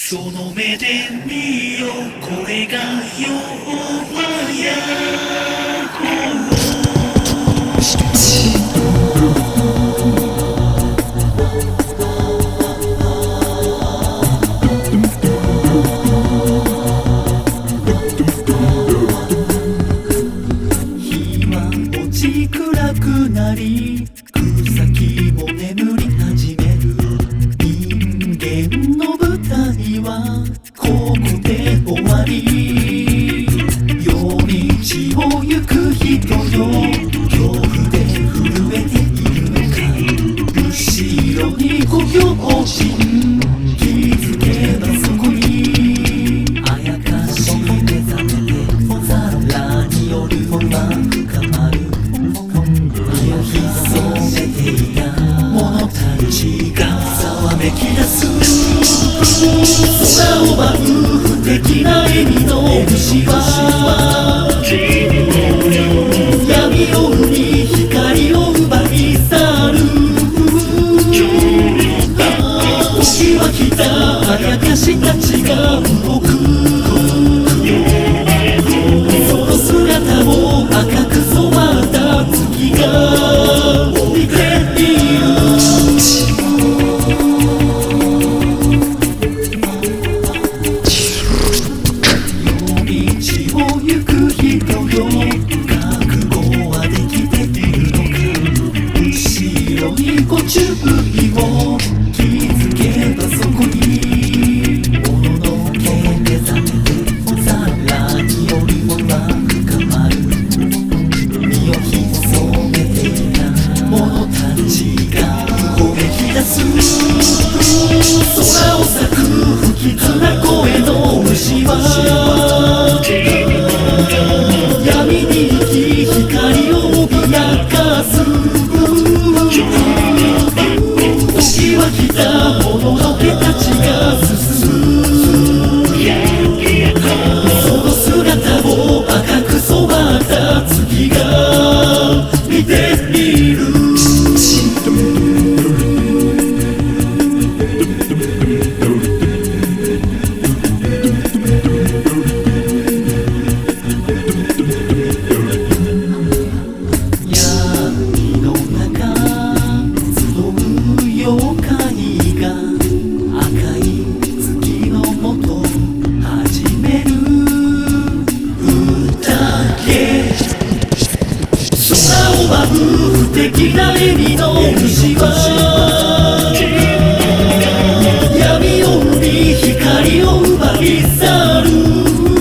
その目で見よこれがヨーマヤ日は落ち暗くなり草木も眠り始める人間の舞台はここで終わり夜道を行く人よ恐怖で震えているのか後ろにご用心気づけばそこにあやかし目覚めてさらに夜は深まる身を潜めていた者たちがざわめき出す空を舞う不敵な笑みの虫は闇を生み光を奪い去る時は来たあやかしたちが動くその姿を赤く染まった月が見ている夜道を行く人よ覚悟はできているのか後ろにご注意を気づけばそこにもののけ目覚めてさらに夜は深まる身を潜めていた者たちがうごめき出す空を咲く不吉な声の虫は闇に生き光を脅かす時は来た者の手たちが進むその姿を赤く染まった月が見ている闇の中集う妖怪が赤い月のもと始める宴空を舞う不敵な笑みの虫は闇を生み光を奪い去る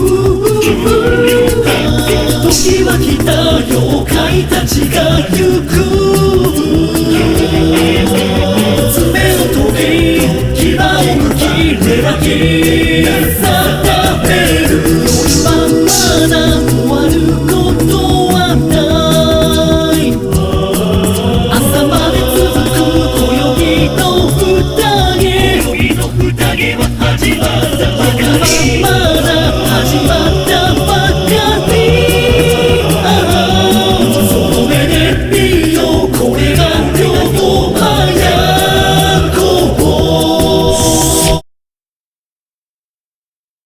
時は来た妖怪たちが行く